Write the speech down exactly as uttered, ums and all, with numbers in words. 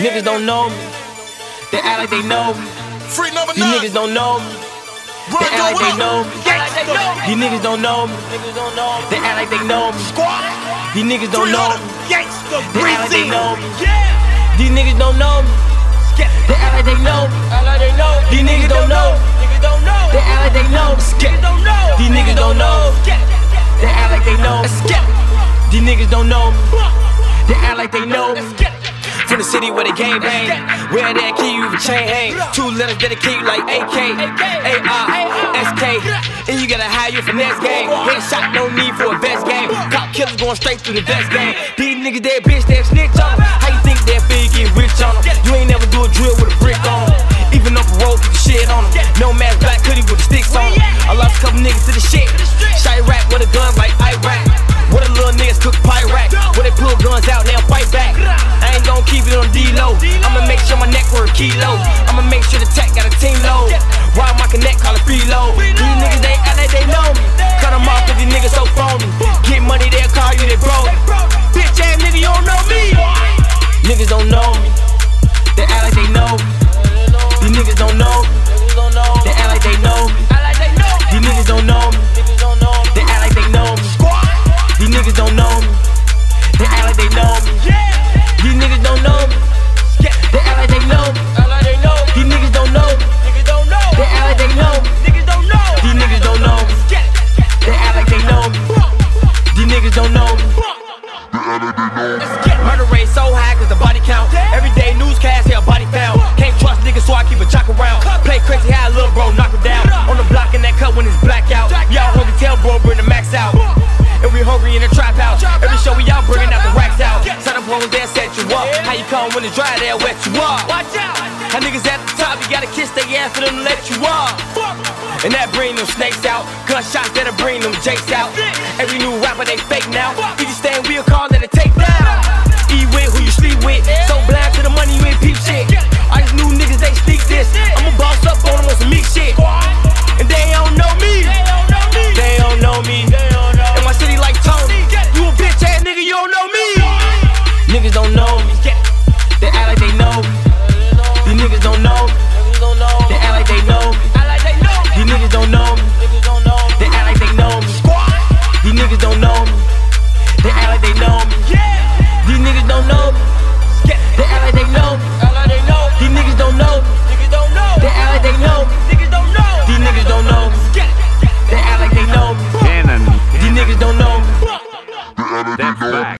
Niggas don't know me. They act like they know me. Free number These nine. niggas don't know me. They act like they know me. These niggas don't know me. They act like they know me. These niggas don't know me. They act like they know me. These niggas don't know me. They act like they know me. These niggas don't know me. They act like they know me. These niggas don't know me. They act like they know me. These niggas don't know me. They act like they know me. From the city where they gang bang, where they kill you with a chain hang. Two letters dedicate you like A K, A R, S K. And you gotta hire you for next game. Headshot, no need for a vest game. Cop killers going straight through the vest game. These niggas dead bitch, they snitch on them. How you think that feel you get rich on them? You ain't never do a drill with a brick on them. Even on parole, keep the shit on them. No mask, black hoodie with the sticks on them. I lost a couple niggas to the shit. Shy rap with a gun like Iraq. Where the little niggas cook pie rack. Where they pull guns out, they'll fight back. I ain't gon' keep it on D-low. I'ma make sure my neck worth kilo. I'ma make sure the tech got a team load. Ride my connect, call it preload. These niggas, they act like they know me. Cut them off cause these niggas so phony. Get money, they'll call you, they broke. Bitch ass nigga, you don't know me. Niggas don't know me. They act like they know me. These niggas don't know me. They act like they know me. These niggas don't know me. They act like they know me. These niggas don't know me. They act like they know me. These niggas don't know me. They act like they know me. These niggas don't know me. They act like they know me. These niggas don't know me. They act like they know me. These niggas don't know me. Murder rate so high cause the body count. Everyday newscast, yeah, body found. Can't trust niggas so I keep a jock around. Play crazy high, little bro, knock him down. On the block in that cut when it's blackout. Y'all hungry, tell bro, bring the max out. And we hungry in the trap house. Every show we out bringing out the racks out. Set up homes, they'll set you up. How you come when it's dry, they'll wet you up. Watch out. How niggas at the top, you gotta kiss their ass for them to let you up. And that bring them snakes out. Gunshots that'll bring them jakes out. Every new rapper they fake now. We just stand, we'll call that a take down.